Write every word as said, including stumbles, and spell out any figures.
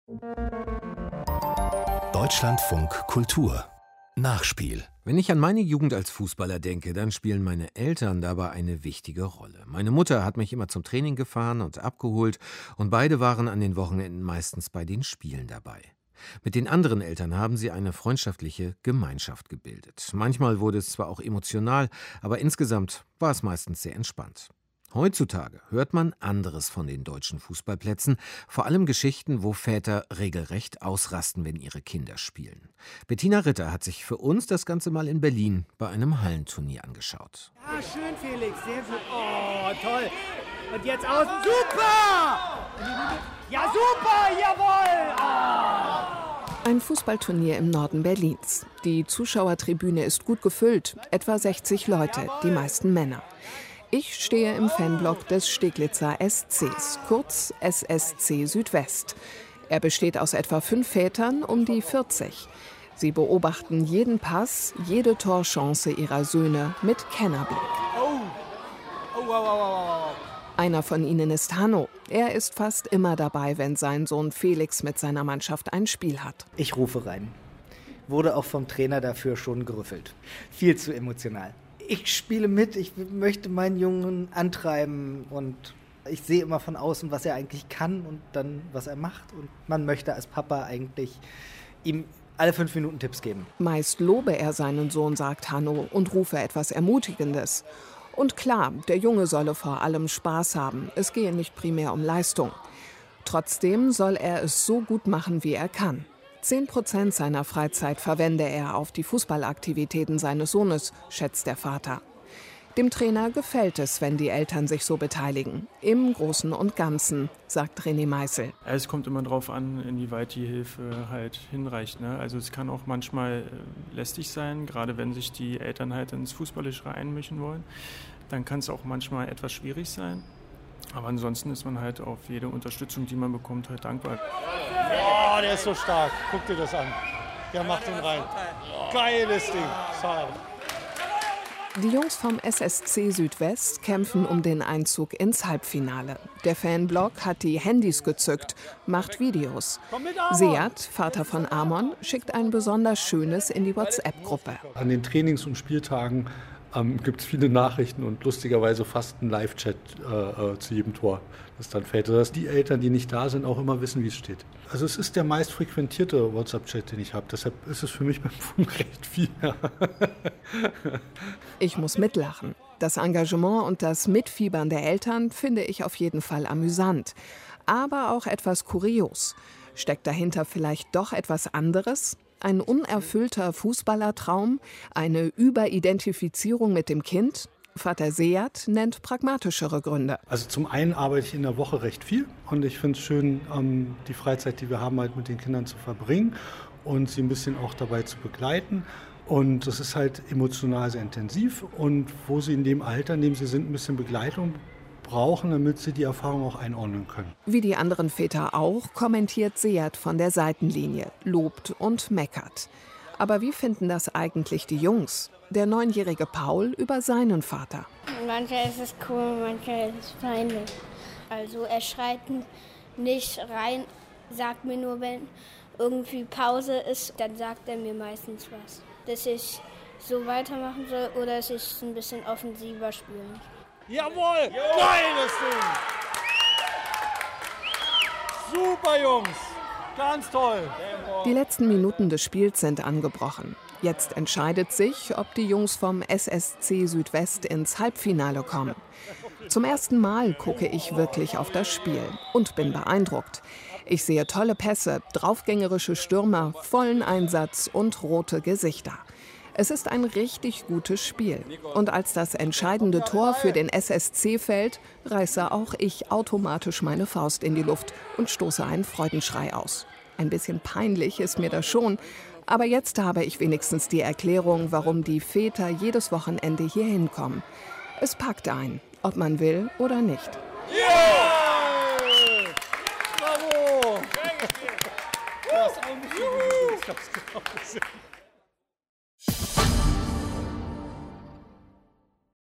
Deutschlandfunk Kultur Nachspiel. Wenn ich an meine Jugend als Fußballer denke, dann spielen meine Eltern dabei eine wichtige Rolle. Meine Mutter hat mich immer zum Training gefahren und abgeholt und beide waren an den Wochenenden meistens bei den Spielen dabei. Mit den anderen Eltern haben sie eine freundschaftliche Gemeinschaft gebildet. Manchmal wurde es zwar auch emotional, aber insgesamt war es meistens sehr entspannt. Heutzutage hört man anderes von den deutschen Fußballplätzen, vor allem Geschichten, wo Väter regelrecht ausrasten, wenn ihre Kinder spielen. Bettina Ritter hat sich für uns das Ganze mal in Berlin bei einem Hallenturnier angeschaut. Ja, schön, Felix, sehr gut. Oh, toll. Und jetzt außen. Super! Ja, super, jawohl! Oh. Ein Fußballturnier im Norden Berlins. Die Zuschauertribüne ist gut gefüllt, etwa sechzig Leute, die meisten Männer. Ich stehe im Fanblock des Steglitzer S Cs, kurz S S C Südwest. Er besteht aus etwa fünf Vätern, um die vierzig. Sie beobachten jeden Pass, jede Torchance ihrer Söhne mit Kennerblick. Einer von ihnen ist Hanno. Er ist fast immer dabei, wenn sein Sohn Felix mit seiner Mannschaft ein Spiel hat. Ich rufe rein. Wurde auch vom Trainer dafür schon gerüffelt. Viel zu emotional. Ich spiele mit, ich möchte meinen Jungen antreiben und ich sehe immer von außen, was er eigentlich kann und dann, was er macht. Und man möchte als Papa eigentlich ihm alle fünf Minuten Tipps geben. Meist lobe er seinen Sohn, sagt Hanno, und rufe etwas Ermutigendes. Und klar, der Junge solle vor allem Spaß haben. Es gehe nicht primär um Leistung. Trotzdem soll er es so gut machen, wie er kann. Zehn Prozent seiner Freizeit verwende er auf die Fußballaktivitäten seines Sohnes, schätzt der Vater. Dem Trainer gefällt es, wenn die Eltern sich so beteiligen. Im Großen und Ganzen, sagt René Meißel. Es kommt immer darauf an, inwieweit die Hilfe halt hinreicht. Ne? Also es kann auch manchmal lästig sein, gerade wenn sich die Eltern halt ins Fußballische einmischen wollen. Dann kann es auch manchmal etwas schwierig sein. Aber ansonsten ist man halt auf jede Unterstützung, die man bekommt, halt dankbar. Oh, der ist so stark. Guck dir das an. Der macht ihn rein. Geiles Ding. Schade. Die Jungs vom S S C Südwest kämpfen um den Einzug ins Halbfinale. Der Fanblock hat die Handys gezückt, macht Videos. Seat, Vater von Amon, schickt ein besonders schönes in die WhatsApp-Gruppe. An den Trainings- und Spieltagen ähm, gibt es viele Nachrichten und lustigerweise fast einen Live-Chat äh, äh, zu jedem Tor. Das dann fällt, dass die Eltern, die nicht da sind, auch immer wissen, wie es steht. Also es ist der meist frequentierte WhatsApp-Chat, den ich habe. Deshalb ist es für mich beim Funk recht viel. Ich muss mitlachen. Das Engagement und das Mitfiebern der Eltern finde ich auf jeden Fall amüsant. Aber auch etwas kurios. Steckt dahinter vielleicht doch etwas anderes? Ein unerfüllter Fußballertraum? Eine Überidentifizierung mit dem Kind? Vater Seat nennt pragmatischere Gründe. Also zum einen arbeite ich in der Woche recht viel und ich finde es schön, ähm, die Freizeit, die wir haben, halt mit den Kindern zu verbringen und sie ein bisschen auch dabei zu begleiten. Und das ist halt emotional sehr intensiv und wo sie in dem Alter, in dem sie sind, ein bisschen Begleitung brauchen, damit sie die Erfahrung auch einordnen können. Wie die anderen Väter auch, kommentiert Seat von der Seitenlinie, lobt und meckert. Aber wie finden das eigentlich die Jungs? Der neunjährige Paul über seinen Vater. Manchmal ist es cool, manchmal ist es peinlich. Also er schreit nicht rein, sagt mir nur, wenn irgendwie Pause ist, dann sagt er mir meistens was. Dass ich so weitermachen soll oder dass ich ein bisschen offensiver spielen. Jawohl! Geiles Ding! Super, Jungs! Ganz toll! Die letzten Minuten des Spiels sind angebrochen. Jetzt entscheidet sich, ob die Jungs vom S S C Südwest ins Halbfinale kommen. Zum ersten Mal gucke ich wirklich auf das Spiel und bin beeindruckt. Ich sehe tolle Pässe, draufgängerische Stürmer, vollen Einsatz und rote Gesichter. Es ist ein richtig gutes Spiel. Und als das entscheidende Tor für den S S C fällt, reiße auch ich automatisch meine Faust in die Luft und stoße einen Freudenschrei aus. Ein bisschen peinlich ist mir das schon, aber jetzt habe ich wenigstens die Erklärung, warum die Väter jedes Wochenende hier hinkommen. Es packt ein, ob man will oder nicht. Yeah! Bravo! Das ist auch ein bisschen